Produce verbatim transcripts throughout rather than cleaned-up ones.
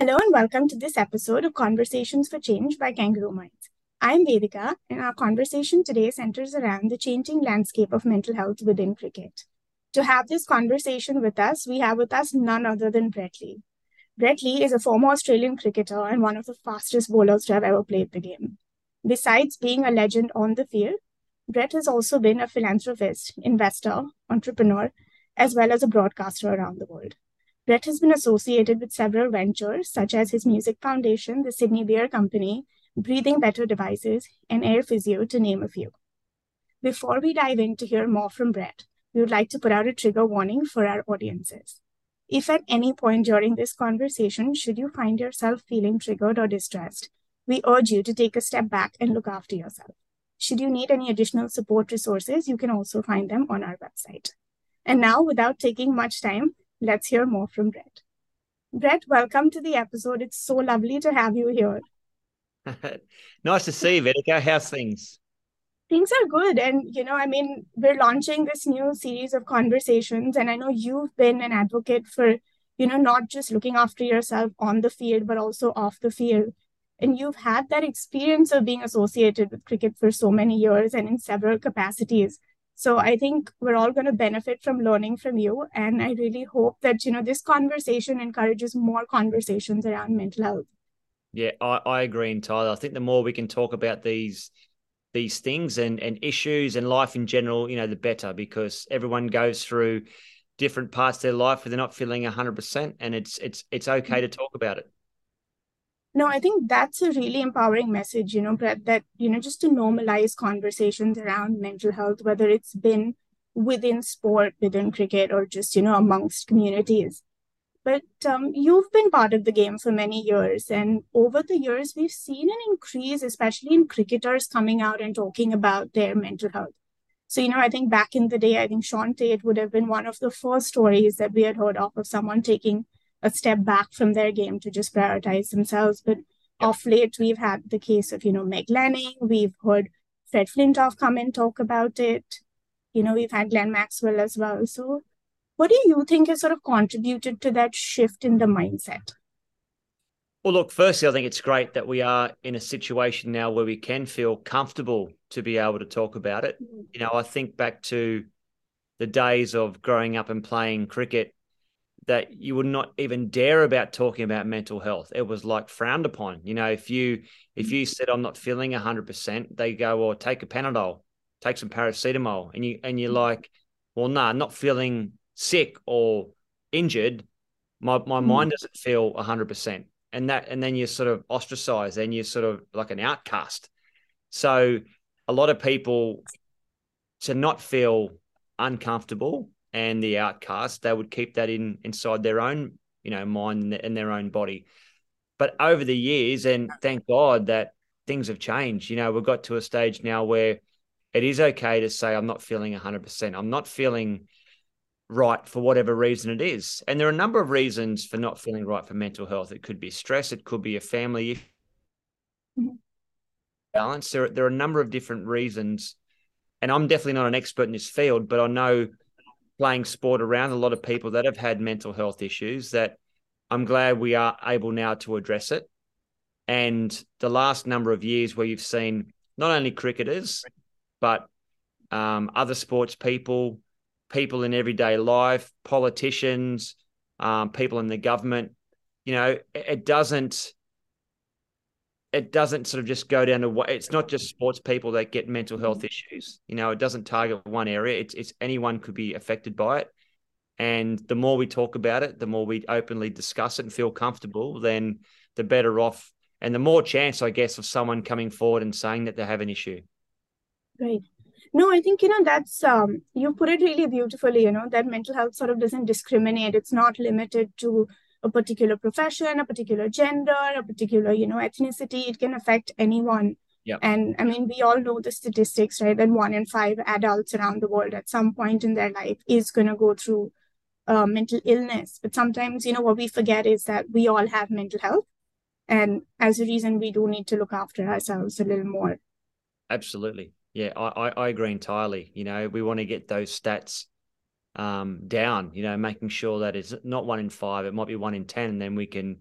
Hello and welcome to this episode of Conversations for Change by Kangaroo Minds. I'm Vedika, and our conversation today centers around the changing landscape of mental health within cricket. To have this conversation with us, we have with us none other than Brett Lee. Brett Lee is a former Australian cricketer and one of the fastest bowlers to have ever played the game. Besides being a legend on the field, Brett has also been a philanthropist, investor, entrepreneur, as well as a broadcaster around the world. Brett has been associated with several ventures, such as his music foundation, the Sydney Beer Company, Breathing Better Devices, and Air Physio, to name a few. Before we dive in to hear more from Brett, we would like to put out a trigger warning for our audiences. If at any point during this conversation, should you find yourself feeling triggered or distressed, we urge you to take a step back and look after yourself. Should you need any additional support resources, you can also find them on our website. And now, without taking much time, let's hear more from Brett. Brett, welcome to the episode. It's so lovely to have you here. Nice to see you, Vedika. How's things? Things are good. And, you know, I mean, we're launching this new series of conversations. And I know you've been an advocate for, you know, not just looking after yourself on the field, but also off the field. And you've had that experience of being associated with cricket for so many years and in several capacities. So I think we're all going to benefit from learning from you. And I really hope that, you know, this conversation encourages more conversations around mental health. Yeah, I, I agree entirely. I think the more we can talk about these these things and, and issues and life in general, you know, the better, because everyone goes through different parts of their life where they're not feeling one hundred percent, and it's it's it's okay to talk about it. No, I think that's a really empowering message, you know, Brett, that, you know, just to normalize conversations around mental health, whether it's been within sport, within cricket, or just, you know, amongst communities. But um, you've been part of the game for many years. And over the years, we've seen an increase, especially in cricketers coming out and talking about their mental health. So, you know, I think back in the day, I think Sean Tate would have been one of the first stories that we had heard of of someone taking a step back from their game to just prioritize themselves. But Yep. of late, we've had the case of, you know, Meg Lanning. We've heard Fred Flintoff come and talk about it. You know, we've had Glenn Maxwell as well. So, what do you think has sort of contributed to that shift in the mindset? Well, look, firstly, I think it's great that we are in a situation now where we can feel comfortable to be able to talk about it. You know, I think back to the days of growing up and playing cricket, that you would not even dare about talking about mental health. It was like frowned upon. You know, if you if you said I'm not feeling one hundred percent, they go, well, take a Panadol, take some paracetamol, and you and you're like, well, no, nah, not feeling sick or injured. My my Mm-hmm. mind doesn't feel one hundred percent, and that and then you're sort of ostracized, and you're sort of like an outcast. So a lot of people, to not feel uncomfortable and the outcast, they would keep that in inside their own, you know, mind and their own body. But over the years, and thank God that things have changed. You know, we've got to a stage now where it is okay to say, I'm not feeling one hundred percent. I'm not feeling right for whatever reason it is. And there are a number of reasons for not feeling right for mental health. It could be stress. It could be a family balance. There, there are a number of different reasons. And I'm definitely not an expert in this field, but I know, playing sport around a lot of people that have had mental health issues, that I'm glad we are able now to address it. And the last number of years where you've seen not only cricketers, but um, other sports people, people in everyday life, politicians, um, people in the government, you know, it, it doesn't it doesn't sort of just go down to, it's not just sports people that get mental health issues. You know, it doesn't target one area. It's it's anyone could be affected by it. And the more we talk about it, the more we openly discuss it and feel comfortable, then the better off, and the more chance, I guess, of someone coming forward and saying that they have an issue. Right. No, I think, you know, that's, um, you put it really beautifully, you know, that mental health sort of doesn't discriminate. It's not limited to a particular profession, a particular gender, a particular, you know, ethnicity. It can affect anyone. Yeah, And I mean, we all know the statistics, right? That one in five adults around the world at some point in their life is going to go through uh, mental illness. But sometimes, you know, what we forget is that we all have mental health. And as a reason, we do need to look after ourselves a little more. absolutely. Yeah, I, I, I agree entirely. You know, we want to get those stats um, down, you know, making sure that it's not one in five, it might be one in ten, and then we can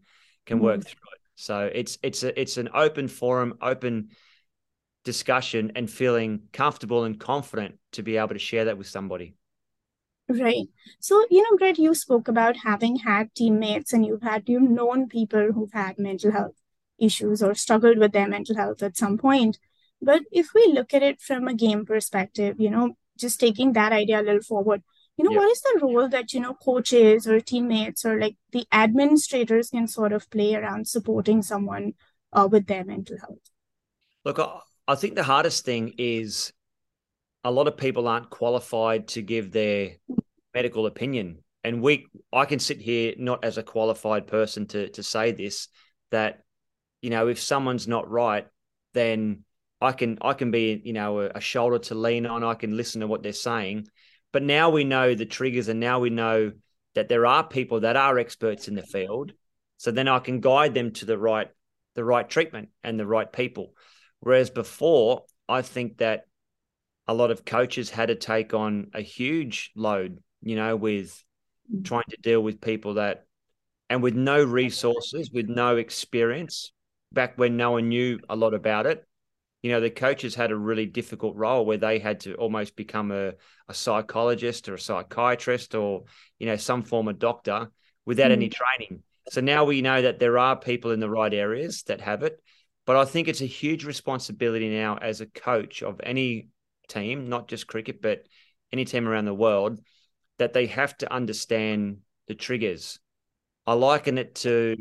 can Mm-hmm. work through it. So it's it's a it's an open forum, open discussion, and feeling comfortable and confident to be able to share that with somebody. Right. So, you know, Brett, you spoke about having had teammates and you've had, you've known people who've had mental health issues or struggled with their mental health at some point. But if we look at it from a game perspective, you know, just taking that idea a little forward, you know, Yep. what is the role that, you know, coaches or teammates or like the administrators can sort of play around supporting someone uh, with their mental health? Look, I, I think the hardest thing is a lot of people aren't qualified to give their medical opinion. And we, I can sit here not as a qualified person to to say this, that, you know, if someone's not right, then I can I can be, you know, a, a shoulder to lean on. I can listen to what they're saying. But now we know the triggers, and now we know that there are people that are experts in the field. So then I can guide them to the right the right treatment and the right people. Whereas before, I think that a lot of coaches had to take on a huge load, you know, with trying to deal with people that, and with no resources, with no experience, back when no one knew a lot about it. You know, the coaches had a really difficult role where they had to almost become a, a psychologist or a psychiatrist or, you know, some form of doctor without Mm-hmm. any training. So now we know that there are people in the right areas that have it. But I think it's a huge responsibility now as a coach of any team, not just cricket, but any team around the world, that they have to understand the triggers. I liken it to,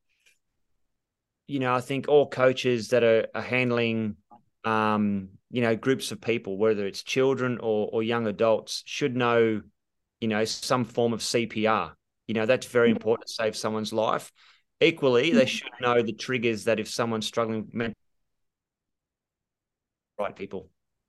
you know, I think all coaches that are, are handling, um, you know, groups of people, whether it's children or, or young adults, should know, you know, some form of C P R. You know, that's very important to save someone's life. Equally, they should know the triggers that if someone's struggling, with right people.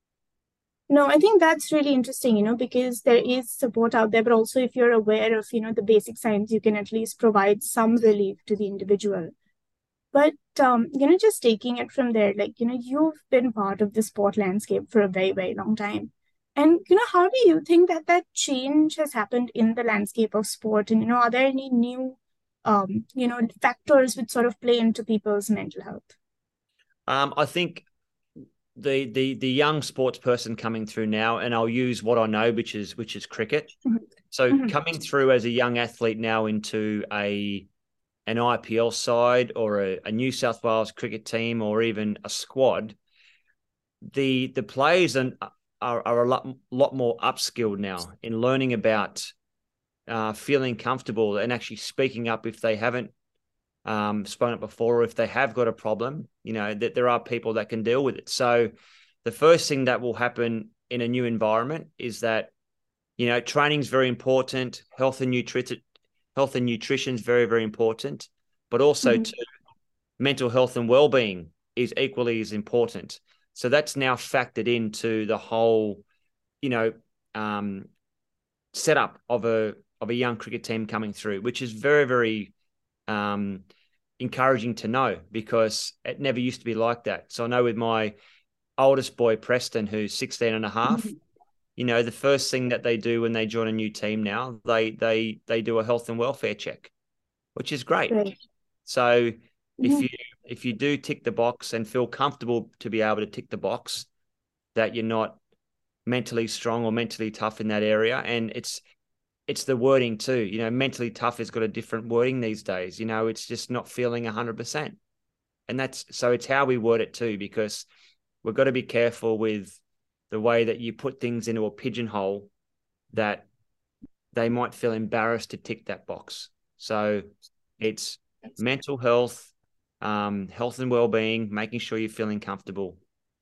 No, I think that's really interesting, you know, because there is support out there, but also if you're aware of, you know, the basic signs, you can at least provide some relief to the individual. But, um, you know, just taking it from there, like, you know, you've been part of the sport landscape for a very, very long time. And, you know, how do you think that that change has happened in the landscape of sport? And, you know, are there any new, um, you know, factors which sort of play into people's mental health? Um, I think the the the young sports person coming through now, and I'll use what I know, which is which is cricket. Mhm. So Mhm. coming through as a young athlete now into a an I P L side or a, a New South Wales cricket team or even a squad, the the players are are, are a lot lot more upskilled now in learning about uh, feeling comfortable and actually speaking up if they haven't um, spoken up before, or if they have got a problem, you know, that there are people that can deal with it. So the first thing that will happen in a new environment is that, you know, training is very important. Health and nutrition, health and nutrition is very, very important, but also Mhm. to mental health and well-being is equally as important. So that's now factored into the whole, you know, um, setup of a of a young cricket team coming through, which is very, very um, encouraging to know, because it never used to be like that. So I know with my oldest boy, Preston, who's sixteen and a half, Mhm. you know, the first thing that they do when they join a new team now, they they they do a health and welfare check, which is great. Right. So if Mhm. you if you do tick the box and feel comfortable to be able to tick the box that you're not mentally strong or mentally tough in that area, and it's it's the wording too. You know, mentally tough has got a different wording these days. You know, it's just not feeling one hundred percent. And that's, so it's how we word it too, because we've got to be careful with the way that you put things into a pigeonhole that they might feel embarrassed to tick that box. So it's mental health, um, health and well-being, making sure you're feeling comfortable.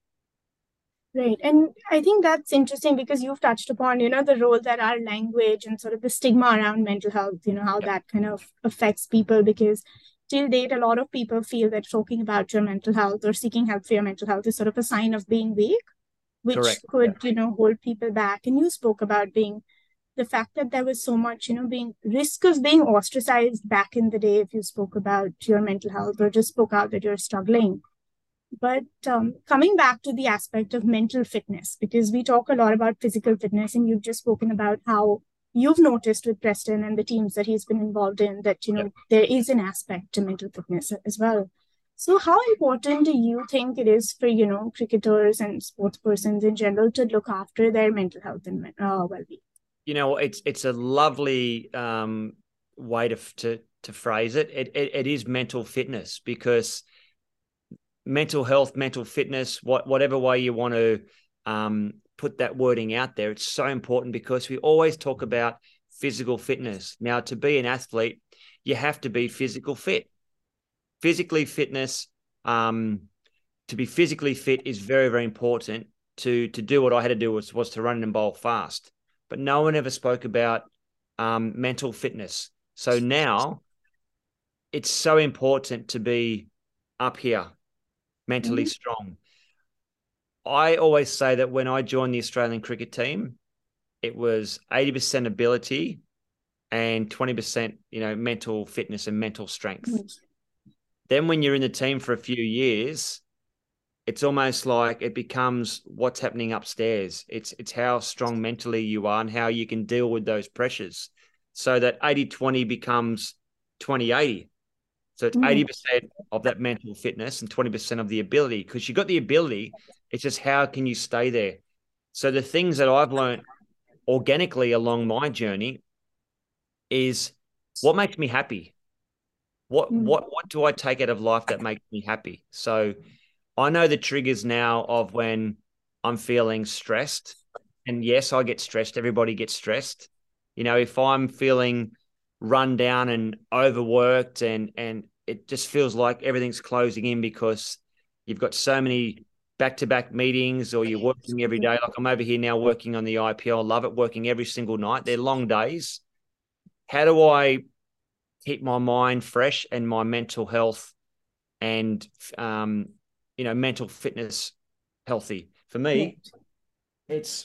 Right. And I think that's interesting because you've touched upon, you know, the role that our language and sort of the stigma around mental health, you know, how Yep. that kind of affects people because till date, a lot of people feel that talking about your mental health or seeking help for your mental health is sort of a sign of being weak, which Correct. could, you know, hold people back. And you spoke about being the fact that there was so much, you know, being risk of being ostracized back in the day if you spoke about your mental health or just spoke out that you're struggling. But um, coming back to the aspect of mental fitness, because we talk a lot about physical fitness, and you've just spoken about how you've noticed with Preston and the teams that he's been involved in that, you know, Yep. there is an aspect to mental fitness as well. So how important do you think it is for, you know, cricketers and sports persons in general to look after their mental health and uh, well-being? You know, it's it's a lovely um, way to to to phrase it. It, it. it is mental fitness, because mental health, mental fitness, what whatever way you want to um, put that wording out there, it's so important, because we always talk about physical fitness. Now, to be an athlete, you have to be physical fit. Physically fitness, um, to be physically fit is very, very important. To to do what I had to do was was to run and bowl fast, but no one ever spoke about um, mental fitness. So now it's so important to be up here, mentally Mhm. strong. I always say that when I joined the Australian cricket team, it was eighty percent ability and twenty percent, you know, mental fitness and mental strength. Mhm. Then when you're in the team for a few years, it's almost like it becomes what's happening upstairs. It's it's how strong mentally you are and how you can deal with those pressures. So that eighty twenty becomes twenty eighty. So it's Mhm. eighty percent of that mental fitness and twenty percent of the ability, because you got the ability. It's just how can you stay there? So the things that I've learned organically along my journey is what makes me happy. What Mhm. what what do I take out of life that makes me happy? So I know the triggers now of when I'm feeling stressed. And yes, I get stressed. Everybody gets stressed. You know, if I'm feeling run down and overworked, and and it just feels like everything's closing in because you've got so many back-to-back meetings, or you're working every day. Like I'm over here now working on the I P L. I love it, working every single night. They're long days. How do I keep my mind fresh and my mental health and um, you know, mental fitness healthy? For me, Right. it's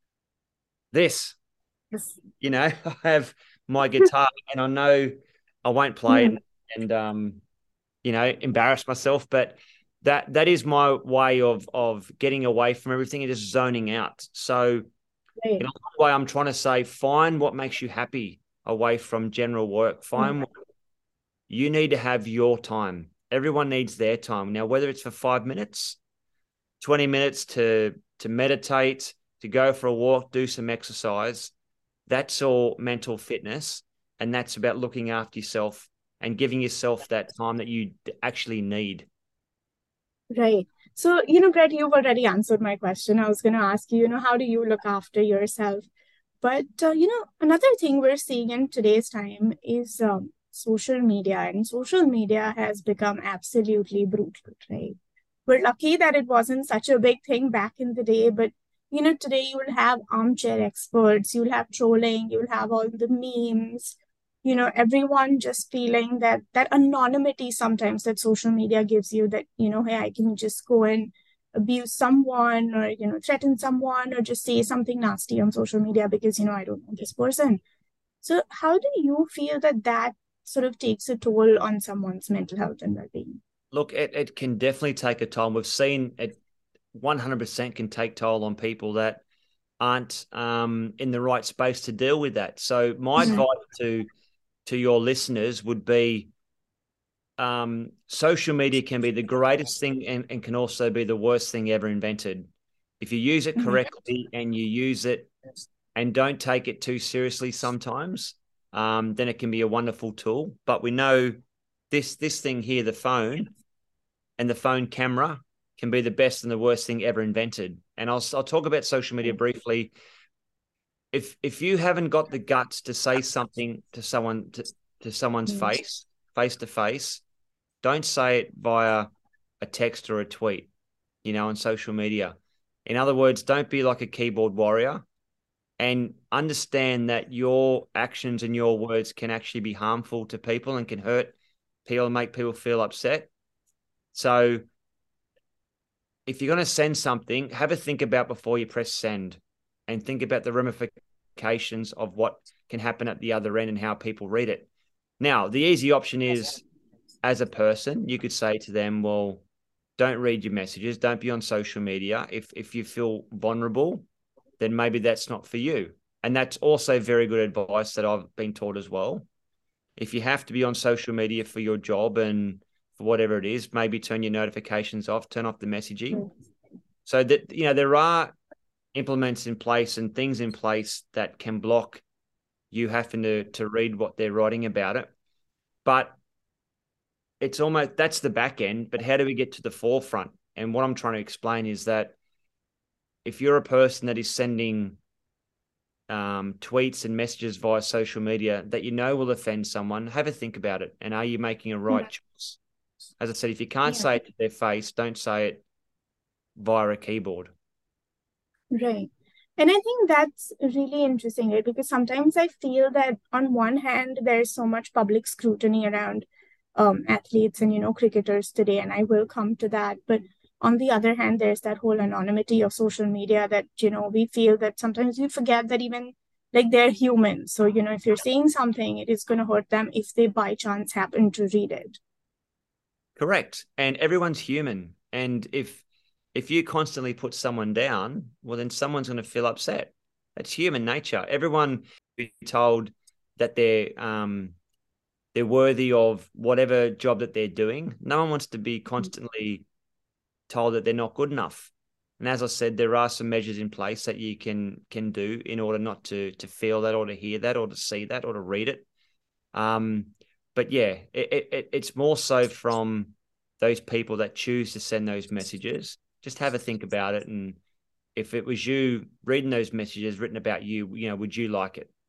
this. Yes. You know, I have my guitar, and I know I won't play Mhm. and, and um, you know, embarrass myself, but that that is my way of of getting away from everything and just zoning out. So in Right. a way, I'm trying to say, find what makes you happy away from general work. Mhm. Find what you need to have your time. Everyone needs their time. Now, whether it's for five minutes, twenty minutes to to meditate, to go for a walk, do some exercise, that's all mental fitness. And that's about looking after yourself and giving yourself that time that you actually need. Right. So, you know, Brett, you've already answered my question. I was going to ask you, you know, how do you look after yourself? But, uh, you know, another thing we're seeing in today's time is um, social media, and social media has become absolutely brutal, right? We're lucky that it wasn't such a big thing back in the day, but, you know, today you will have armchair experts, you'll have trolling, you'll have all the memes, you know, everyone just feeling that that anonymity sometimes that social media gives you, that, you know, hey, I can just go and abuse someone, or, you know, threaten someone, or just say something nasty on social media because, you know, I don't know this person. So how do you feel that that sort of takes a toll on someone's mental health and well-being? Look, it, it can definitely take a toll. We've seen it one hundred percent can take toll on people that aren't um, in the right space to deal with that. So my Mhm. advice to to your listeners would be, um, social media can be the greatest thing, and, and can also be the worst thing ever invented. If you use it Mhm. correctly and you use it and don't take it too seriously sometimes, um, then it can be a wonderful tool. But we know this this thing here, the phone and the phone camera, can be the best and the worst thing ever invented. And I'll I'll talk about social media briefly. If if you haven't got the guts to say something to someone to, to someone's Mhm. face, face to face, don't say it via a text or a tweet, you know, on social media. In other words, don't be like a keyboard warrior, and understand that your actions and your words can actually be harmful to people and can hurt people and make people feel upset. So if you're going to send something, have a think about before you press send, and think about the ramifications of what can happen at the other end and how people read it. Now, the easy option is, as a person, you could say to them, well, don't read your messages. Don't be on social media. If if you feel vulnerable, then maybe that's not for you. And that's also very good advice that I've been taught as well. If you have to be on social media for your job and for whatever it is, maybe turn your notifications off, turn off the messaging. Mm. So that, you know, there are implements in place and things in place that can block you having to, to read what they're writing about it. But it's almost, that's the back end, but how do we get to the forefront? And what I'm trying to explain is that if you're a person that is sending um, tweets and messages via social media that you know will offend someone, have a think about it. And are you making a right yeah. choice? As I said, if you can't yeah. say it to their face, don't say it via a keyboard. Right. And I think that's really interesting, right? Because sometimes I feel that on one hand, there's so much public scrutiny around um, athletes and, you know, cricketers today, and I will come to that. But on the other hand, there's that whole anonymity of social media that, you know, we feel that sometimes we forget that even like they're human. So, you know, if you're saying something, it is going to hurt them if they by chance happen to read it. Correct. And everyone's human. And if if you constantly put someone down, well, then someone's going to feel upset. That's human nature. Everyone be told that they're um, they're worthy of whatever job that they're doing. No one wants to be constantly told that they're not good enough. And as I said, there are some measures in place that you can can do in order not to to feel that or to hear that or to see that or to read it. Um, but yeah, it, it, it's more so from those people that choose to send those messages. Just have a think about it. And if it was you reading those messages written about you, you know, would you like it?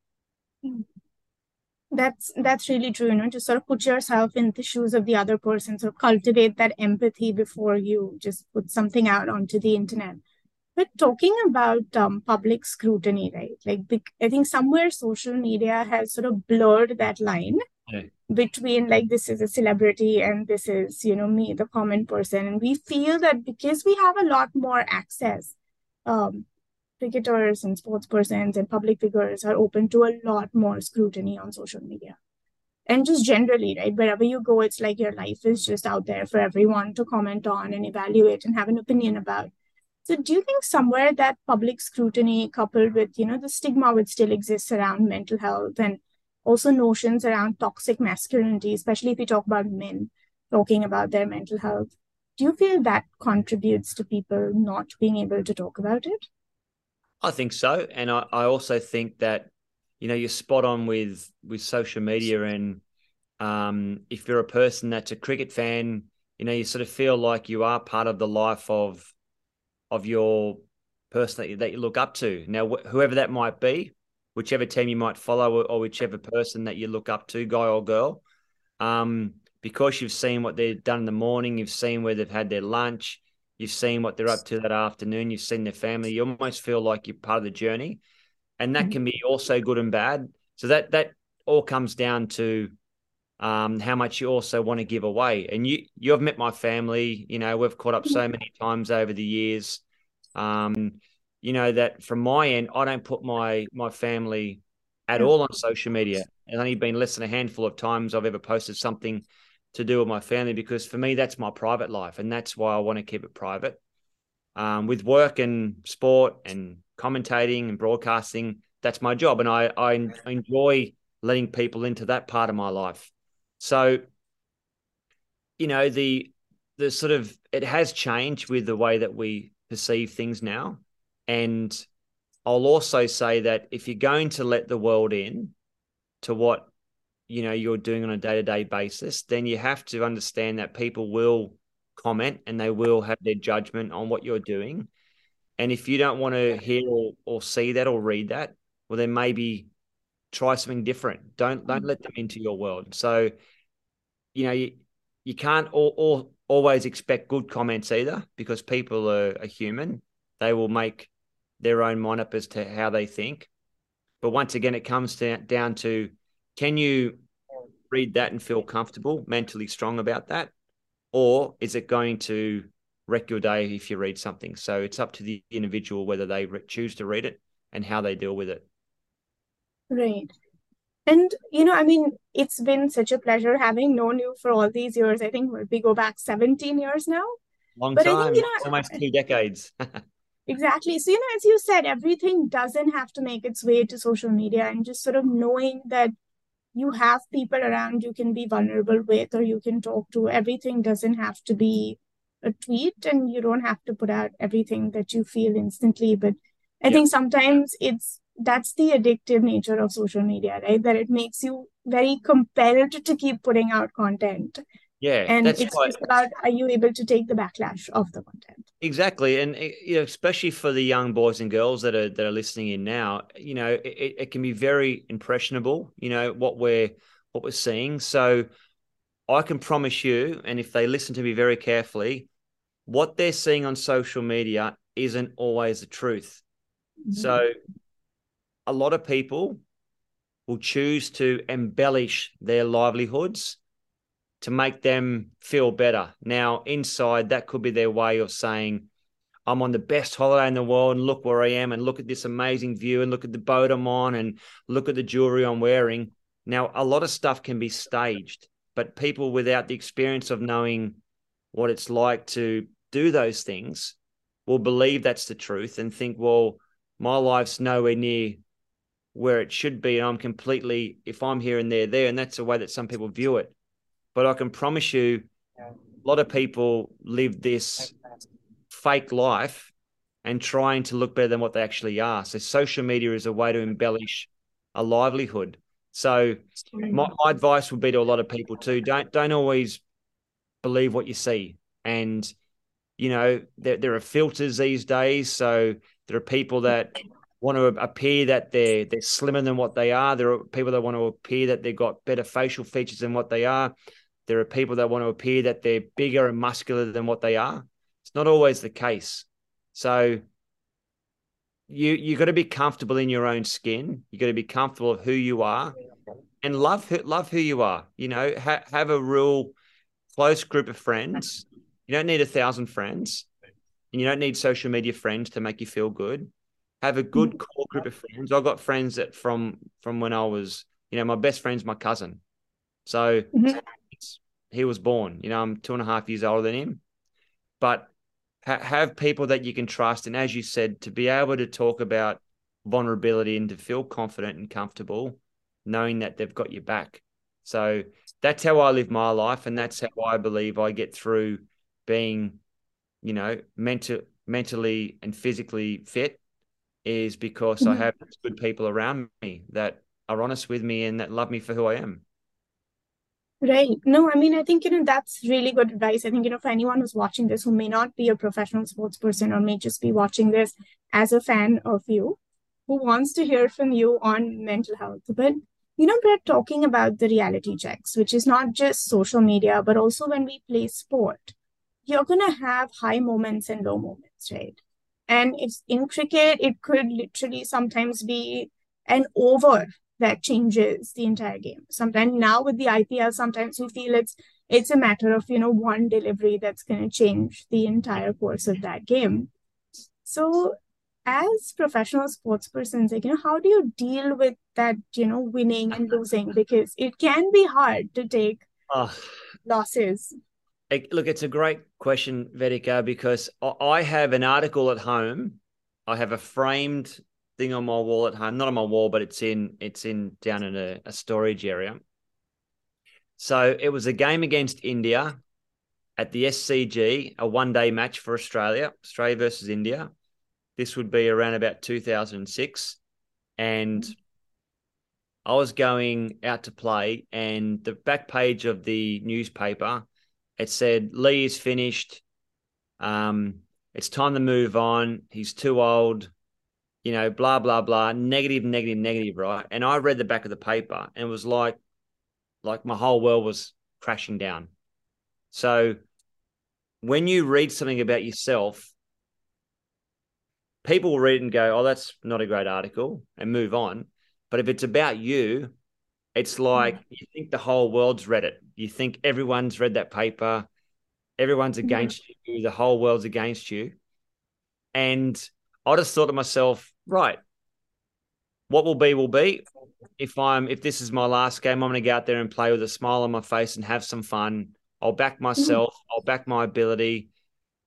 That's that's really true, you know, to sort of put yourself in the shoes of the other person, so cultivate that empathy before you just put something out onto the internet. But talking about um, public scrutiny, right? Like, I think somewhere social media has sort of blurred that line yeah. between like, this is a celebrity and this is, you know, me, the common person. And we feel that because we have a lot more access, um, cricketers and sports persons and public figures are open to a lot more scrutiny on social media. And just generally, right, wherever you go, it's like your life is just out there for everyone to comment on and evaluate and have an opinion about. So do you think somewhere that public scrutiny coupled with, you know, the stigma which still exists around mental health and also notions around toxic masculinity, especially if you talk about men talking about their mental health, do you feel that contributes to people not being able to talk about it? I think so. And I, I also think that, you know, you're spot on with, with social media. And um, if you're a person that's a cricket fan, you know, you sort of feel like you are part of the life of of your person that you, that you look up to. Now, wh- whoever that might be, whichever team you might follow or, or whichever person that you look up to, guy or girl, um, because you've seen what they've done in the morning, you've seen where they've had their lunch, you've seen what they're up to that afternoon, you've seen their family, you almost feel like you're part of the journey. And that can be also good and bad. So that that all comes down to um, how much you also want to give away. And you, you've met my family, you know, we've caught up so many times over the years. Um, you know, that from my end, I don't put my my family at all on social media. It's only been less than a handful of times I've ever posted something to do with my family, because for me, that's my private life. And that's why I want to keep it private. Um, with work and sport and commentating and broadcasting, that's my job. And I, I enjoy letting people into that part of my life. So, you know, the the sort of, it has changed with the way that we perceive things now. And I'll also say that if you're going to let the world in to what, you know, you're doing on a day-to-day basis, then you have to understand that people will comment and they will have their judgment on what you're doing. And if you don't want to hear or, or see that or read that, well, then maybe try something different. Don't don't let them into your world. So, you know, you, you can't all, all, always expect good comments either, because people are, are human. They will make their own mind up as to how they think. But once again, it comes to, down to, can you read that and feel comfortable, mentally strong about that? Or is it going to wreck your day if you read something? So it's up to the individual whether they re- choose to read it and how they deal with it. Right. And, you know, I mean, it's been such a pleasure having known you for all these years. I think we go back seventeen years now. Long but time. I think, you know, almost two decades. Exactly. So, you know, as you said, everything doesn't have to make its way to social media, and just sort of knowing that you have people around you can be vulnerable with or you can talk to. Everything doesn't have to be a tweet, and you don't have to put out everything that you feel instantly. But I Yep. think sometimes it's that's the addictive nature of social media, right? That it makes you very compelled to keep putting out content. Yeah, And that's it's why. just about, are you able to take the backlash of the content? Exactly, and eh, you know, especially for the young boys and girls that are that are listening in now, you know, it, it can be very impressionable. You know what we're what we're seeing. So I can promise you, and if they listen to me very carefully, what they're seeing on social media isn't always the truth. Mhm. So a lot of people will choose to embellish their livelihoods to make them feel better. Now, inside, that could be their way of saying, I'm on the best holiday in the world and look where I am and look at this amazing view and look at the boat I'm on and look at the jewelry I'm wearing. Now, a lot of stuff can be staged, but people without the experience of knowing what it's like to do those things will believe that's the truth and think, well, my life's nowhere near where it should be. And I'm completely, if I'm here and they're there, and that's the way that some people view it. But I can promise you, a lot of people live this fake life and trying to look better than what they actually are. So social media is a way to embellish a livelihood. So my, my advice would be to a lot of people too, don't don't always believe what you see. And you know, there, there are filters these days. So there are people that want to appear that they're they're slimmer than what they are. There are people that want to appear that they've got better facial features than what they are. There are people that want to appear that they're bigger and muscular than what they are. It's not always the case. So you you got to be comfortable in your own skin. You got to be comfortable of who you are and love who, love who you are. You know, ha, have a real close group of friends. You don't need a thousand friends, and you don't need social media friends to make you feel good. Have a good core group of friends. I've got friends that from from when I was, you know, my best friend's my cousin. So Mhm. it's, he was born. You know, I'm two and a half years older than him, but ha- have people that you can trust. And as you said, to be able to talk about vulnerability and to feel confident and comfortable, knowing that they've got your back. So that's how I live my life, and that's how I believe I get through being, you know, mental, mentally and physically fit, is because I Mhm. have good people around me that are honest with me and that love me for who I am. Right. No, I mean, I think, you know, that's really good advice. I think, you know, for anyone who's watching this who may not be a professional sports person or may just be watching this as a fan of you, who wants to hear from you on mental health. But, you know, we're talking about the reality checks, which is not just social media, but also when we play sport, you're going to have high moments and low moments, right? And it's in cricket, it could literally sometimes be an over that changes the entire game. Sometimes now with the I P L, sometimes we feel it's it's a matter of, you know, one delivery that's going to change the entire course of that game. So as professional sports persons, like, you know, how do you deal with that, you know, winning and losing? Because it can be hard to take Oh, losses. it, look, it's a great question, Vedika, because I, I have an article at home. I have a framed thing on my wall at home, not on my wall, but it's in it's in down in a, a storage area. So it was a game against India at the S C G, a one day match for Australia, Australia versus India. This would be around about two thousand six. And I was going out to play, and the back page of the newspaper, it said, Lee is finished. Um, it's time to move on. He's too old, you know, blah, blah, blah, negative, negative, negative, right? And I read the back of the paper and it was like, like my whole world was crashing down. So when you read something about yourself, people will read it and go, oh, that's not a great article and move on. But if it's about you, it's like you think the whole world's read it. You think everyone's read that paper. Everyone's Mhm. against you. The whole world's against you. And I just thought to myself, right, what will be will be. If I'm if this is my last game, I'm going to go out there and play with a smile on my face and have some fun. I'll back Mhm. myself. I'll back my ability.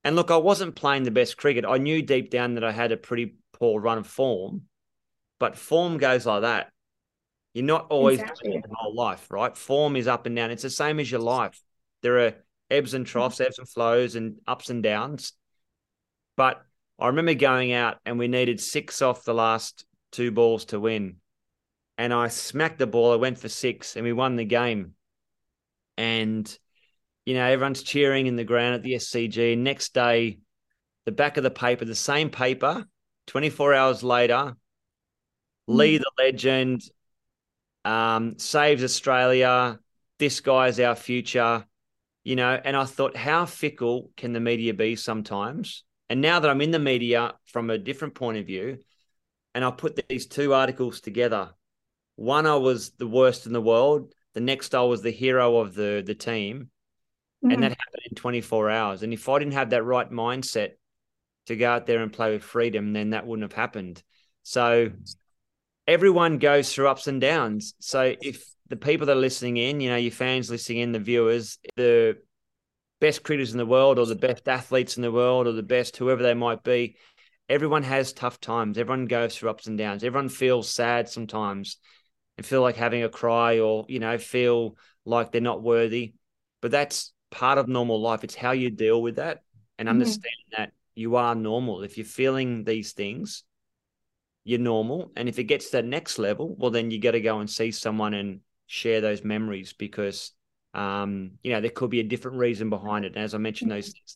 And look, I wasn't playing the best cricket. I knew deep down that I had a pretty poor run of form, but form goes like that. You're not always Exactly. your whole life, right? Form is up and down. It's the same as your life. There are ebbs and troughs, ebbs and flows, and ups and downs. But I remember going out and we needed six off the last two balls to win. And I smacked the ball. I went for six and we won the game. And, you know, everyone's cheering in the ground at the S C G. Next day, the back of the paper, the same paper, twenty-four hours later, Lee, the legend, um, saves Australia. This guy's our future, you know. And I thought, how fickle can the media be sometimes? And now that I'm in the media from a different point of view, and I put these two articles together, one, I was the worst in the world. The next, I was the hero of the, the team. Mm-hmm. And that happened in twenty-four hours. And if I didn't have that right mindset to go out there and play with freedom, then that wouldn't have happened. So everyone goes through ups and downs. So if the people that are listening in, you know, your fans listening in, the viewers, the best cricketers in the world or the best athletes in the world or the best whoever they might be, everyone has tough times. Everyone goes through ups and downs. Everyone feels sad sometimes and feel like having a cry or, you know, feel like they're not worthy. But that's part of normal life. It's how you deal with that and Mm-hmm. understanding that you are normal. If you're feeling these things, you're normal. And if it gets to that next level, well, then you got to go and see someone and share those memories because, um, you know, there could be a different reason behind it. And as I mentioned, those things.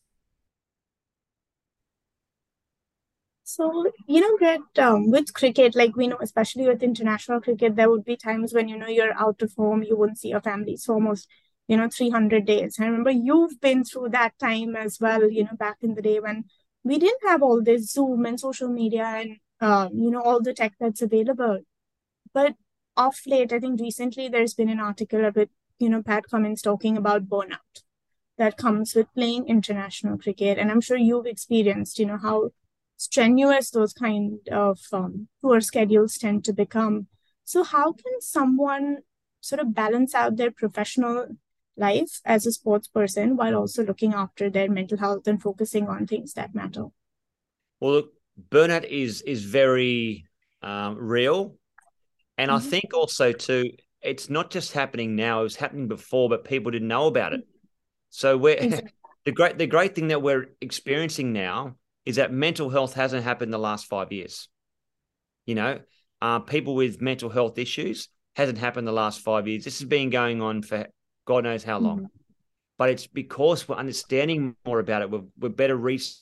So, you know, Greg, um, with cricket, like we know, especially with international cricket, there would be times when, you know, you're out of home, you wouldn't see your family. So almost, you know, three hundred days. I remember you've been through that time as well, you know, back in the day when we didn't have all this Zoom and social media and, uh, you know, all the tech that's available. But off late, I think recently there's been an article about, you know, Pat Cummins talking about burnout that comes with playing international cricket. And I'm sure you've experienced, you know, how strenuous those kind of um, poor schedules tend to become. So how can someone sort of balance out their professional life as a sports person while also looking after their mental health and focusing on things that matter? Well, look, burnout is is very um, real. And I Mm-hmm. think also too, it's not just happening now, it was happening before, but people didn't know about it. So we're Exactly. the great the great thing that we're experiencing now is that mental health hasn't happened in the last five years. You know, uh, people with mental health issues hasn't happened in the last five years. This has been going on for God knows how long. Mm-hmm. But it's because we're understanding more about it. We're, we're better researching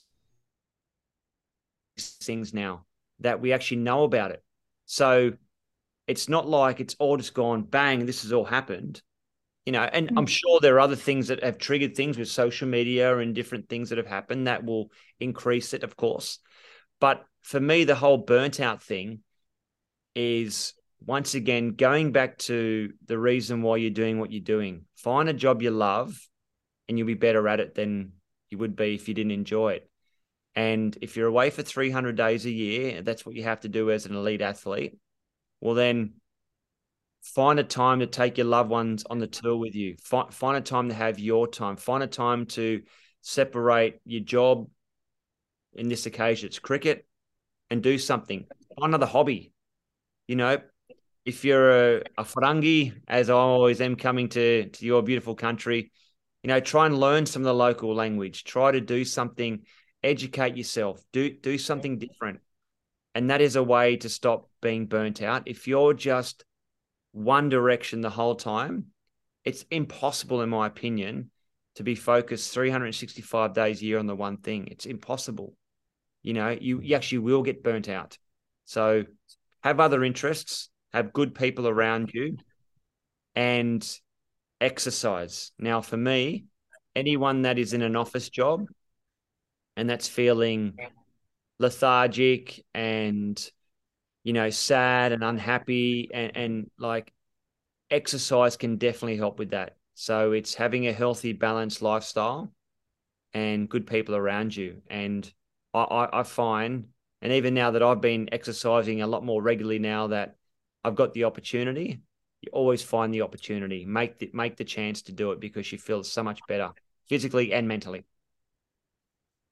things now that we actually know about it. So it's not like it's all just gone bang, this has all happened. You know, and I'm sure there are other things that have triggered things with social media and different things that have happened that will increase it, of course. But for me, the whole burnt out thing is once again going back to the reason why you're doing what you're doing. Find a job you love and you'll be better at it than you would be if you didn't enjoy it. And if you're away for three hundred days a year, that's what you have to do as an elite athlete. Well, then find a time to take your loved ones on the tour with you. Find, find a time to have your time. Find a time to separate your job. In this occasion, it's cricket, and do something. Find another hobby. You know, if you're a, a Farangi, as I always am coming to, to your beautiful country, you know, try and learn some of the local language. Try to do something, educate yourself, do, do something different. And that is a way to stop being burnt out. If you're just one direction the whole time, it's impossible, in my opinion, to be focused three hundred sixty-five days a year on the one thing. It's impossible. You know, you, you actually will get burnt out. So have other interests, have good people around you, and exercise. Now, for me, anyone that is in an office job and that's feeling lethargic and, you know, sad and unhappy and, and like exercise can definitely help with that. So it's having a healthy, balanced lifestyle and good people around you. And I, I, I find, and even now that I've been exercising a lot more regularly now that I've got the opportunity, you always find the opportunity, make the, make the chance to do it because you feel so much better physically and mentally.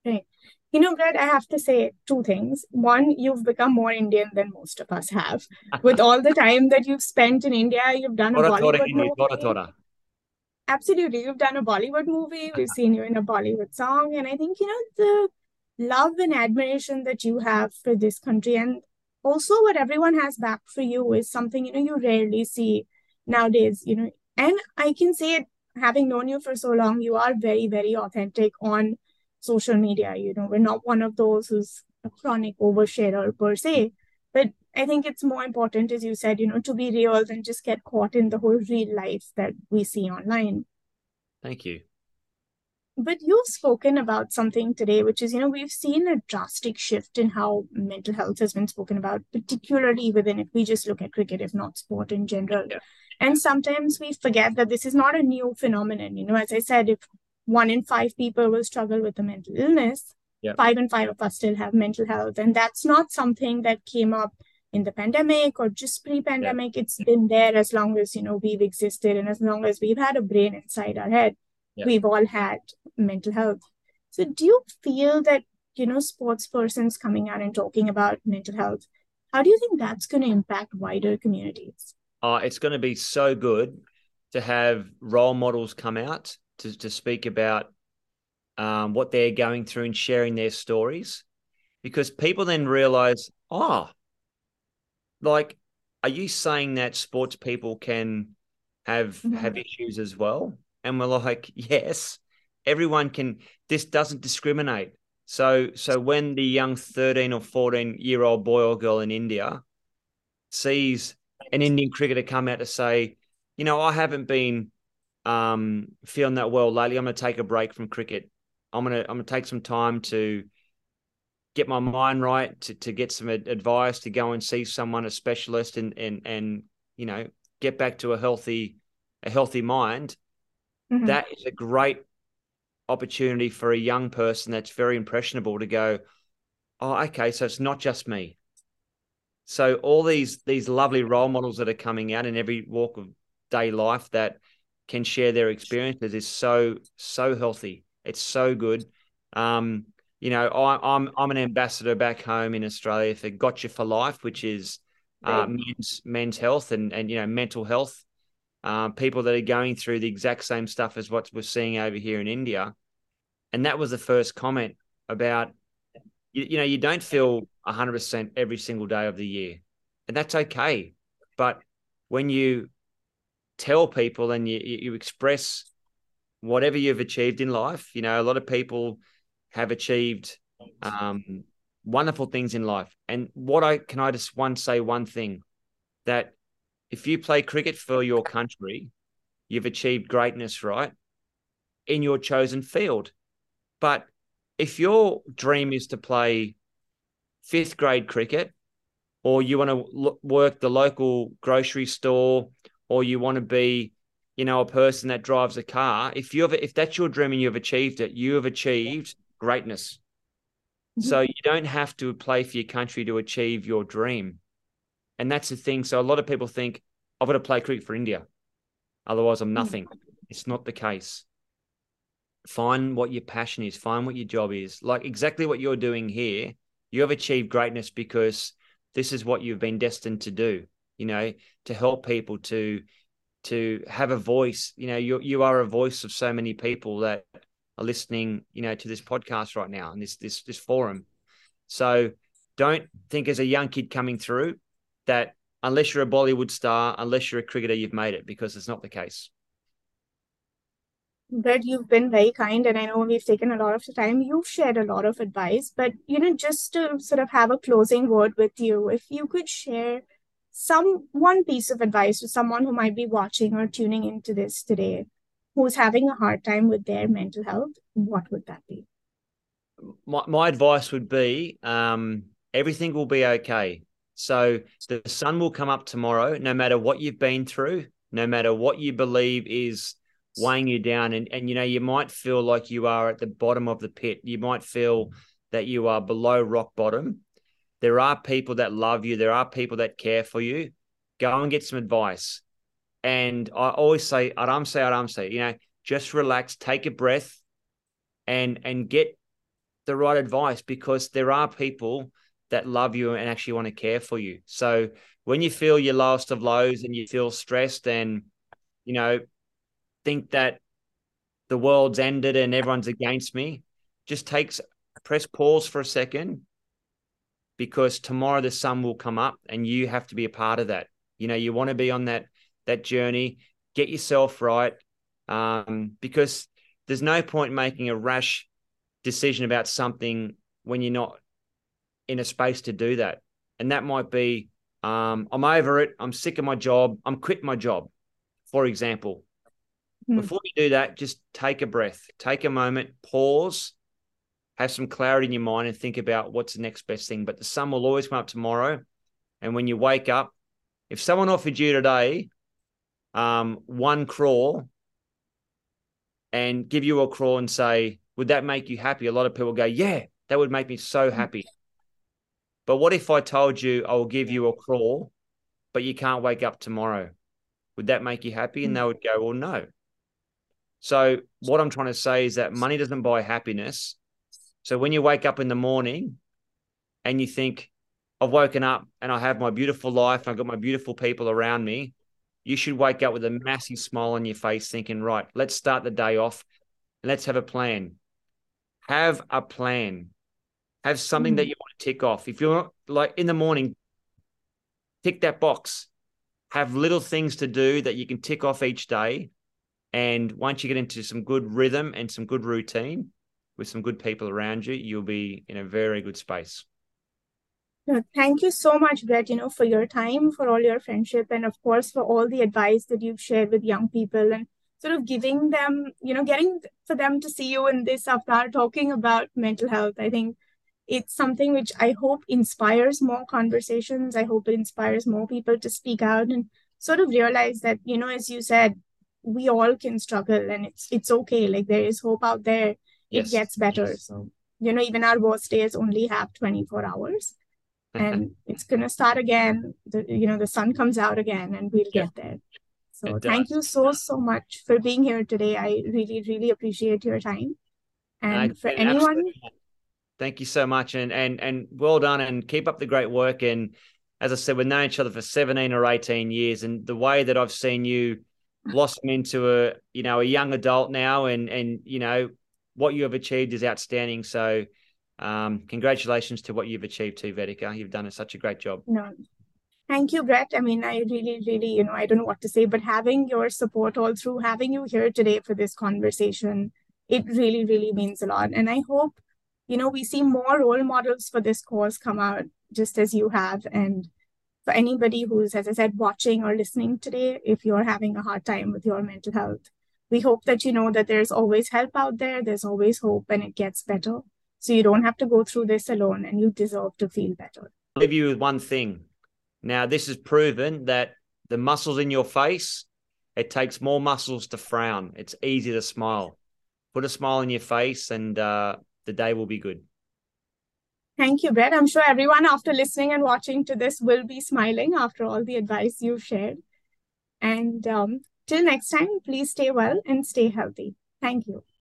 Right. You know, Brad, I have to say two things. One, you've become more Indian than most of us have. With all the time that you've spent in India, you've done a Tora tora Bollywood India, tora movie. tora. Absolutely. You've done a Bollywood movie. We've seen you in a Bollywood song. And I think, you know, the love and admiration that you have for this country and also what everyone has back for you is something, you know, you rarely see nowadays, you know. And I can say it, having known you for so long, you are very, very authentic on social media. You know, we're not one of those who's a chronic oversharer per se. But I think it's more important, as you said, you know, to be real than just get caught in the whole real life that we see online. Thank you. But you've spoken about something today, which is, you know, we've seen a drastic shift in how mental health has been spoken about, particularly within, if we just look at cricket, if not sport in general. Yeah. And sometimes we forget that this is not a new phenomenon. You know, as I said, if one in five people will struggle with a mental illness, Yeah. five in five of us still have mental health. And that's not something that came up in the pandemic or just pre-pandemic. Yeah. It's been there as long as, you know, we've existed and as long as we've had a brain inside our head. Yeah. We've all had mental health. So do you feel that, you know, sports persons coming out and talking about mental health, how do you think that's going to impact wider communities? Uh, it's going to be so good to have role models come out to, to speak about um, what they're going through and sharing their stories, because people then realize, oh, like, are you saying that sports people can have mm-hmm. have issues as well? And we're like, yes, everyone can. This doesn't discriminate. So, so when the young thirteen or fourteen year old boy or girl in India sees an Indian cricketer come out to say, you know, I haven't been um, feeling that well lately. I'm going to take a break from cricket. I'm going to I'm going to take some time to get my mind right, to to get some advice, to go and see someone, a specialist, and and and you know, get back to a healthy a healthy mind. Mm-hmm. That is a great opportunity for a young person that's very impressionable to go, oh, okay, so it's not just me. So all these these lovely role models that are coming out in every walk of day life that can share their experiences is so so healthy. It's so good. Um, you know, I, I'm I'm an ambassador back home in Australia for Gotcha for Life, which is uh, men's men's health and and you know mental health. Um, people that are going through the exact same stuff as what we're seeing over here in India. And that was the first comment about, you, you know, you don't feel one hundred percent every single day of the year. And that's okay. But when you tell people and you, you express whatever you've achieved in life, you know, a lot of people have achieved um, wonderful things in life. And what I can I just one say one thing, that if you play cricket for your country, you've achieved greatness, right, in your chosen field. But if your dream is to play fifth grade cricket, or you want to lo- work the local grocery store, or you want to be, you know, a person that drives a car, if you have, if that's your dream and you've achieved it, you have achieved greatness. Mm-hmm. So you don't have to play for your country to achieve your dream. And that's the thing. So a lot of people think, I've got to play cricket for India, otherwise I'm nothing. Mm-hmm. It's not the case. Find what your passion is. Find what your job is. Like exactly what you're doing here, you have achieved greatness because this is what you've been destined to do, you know, to help people, to to have a voice. You know, you you are a voice of so many people that are listening, you know, to this podcast right now and this this this forum. So don't think as a young kid coming through that unless you're a Bollywood star, unless you're a cricketer, you've made it, because it's not the case. Brett, you've been very kind, and I know we've taken a lot of the time. You've shared a lot of advice, but you know, just to sort of have a closing word with you, if you could share some one piece of advice to someone who might be watching or tuning into this today, who's having a hard time with their mental health, what would that be? My my advice would be, um, everything will be okay. So the sun will come up tomorrow, no matter what you've been through, no matter what you believe is weighing you down. And, and, you know, you might feel like you are at the bottom of the pit. You might feel that you are below rock bottom. There are people that love you. There are people that care for you. Go and get some advice. And I always say, aram se, aram se, you know, just relax, take a breath and, and get the right advice, because there are people that love you and actually want to care for you. So when you feel your lowest of lows and you feel stressed and, you know, think that the world's ended and everyone's against me, just takes press pause for a second, because tomorrow the sun will come up and you have to be a part of that. You know, you want to be on that, that journey, get yourself right. Um, because there's no point making a rash decision about something when you're not in a space to do that. And that might be, um, I'm over it. I'm sick of my job. I'm quitting my job, for example. Hmm. Before you do that, just take a breath, take a moment, pause, have some clarity in your mind and think about what's the next best thing. But the sun will always come up tomorrow. And when you wake up, if someone offered you today um, one crawl and give you a crawl and say, would that make you happy? A lot of people go, yeah, that would make me so happy. But what if I told you I will give you a crawl, but you can't wake up tomorrow? Would that make you happy? And they would go, well, no. So what I'm trying to say is that money doesn't buy happiness. So when you wake up in the morning and you think, I've woken up and I have my beautiful life and I've got my beautiful people around me, you should wake up with a massive smile on your face thinking, right, let's start the day off and let's have a plan. Have a plan. Have something mm-hmm. that you want to tick off. If you're like in the morning, tick that box. Have little things to do that you can tick off each day. And once you get into some good rhythm and some good routine with some good people around you, you'll be in a very good space. Thank you so much, Brett, you know, for your time, for all your friendship, and of course, for all the advice that you've shared with young people and sort of giving them, you know, getting for them to see you in this avatar talking about mental health. I think it's something which I hope inspires more conversations. I hope it inspires more people to speak out and sort of realize that, you know, as you said, we all can struggle and it's it's okay. Like there is hope out there. Yes. It gets better. Yes. So, you know, even our worst days only have twenty-four hours. And it's going to start again. The, you know, the sun comes out again and we'll yeah. get there. So thank you so, so much for being here today. I really, really appreciate your time. And no, for anyone... Absolutely. Thank you so much. And, and, and well done and keep up the great work. And as I said, we've known each other for seventeen or eighteen years. And the way that I've seen you blossom into a, you know, a young adult now and, and, you know, what you have achieved is outstanding. So Um, congratulations to what you've achieved too, Vedika. You've done such a great job. No, thank you, Brett. I mean, I really, really, you know, I don't know what to say, but having your support all through, having you here today for this conversation, it really, really means a lot. And I hope, you know, we see more role models for this cause come out just as you have. And for anybody who's, as I said, watching or listening today, if you're having a hard time with your mental health, we hope that you know that there's always help out there. There's always hope and it gets better. So you don't have to go through this alone and you deserve to feel better. I'll leave you with one thing. Now, this is proven that the muscles in your face, it takes more muscles to frown. It's easy to smile. Put a smile on your face and uh, the day will be good. Thank you, Brett. I'm sure everyone after listening and watching to this will be smiling after all the advice you've shared. And um, till next time, please stay well and stay healthy. Thank you.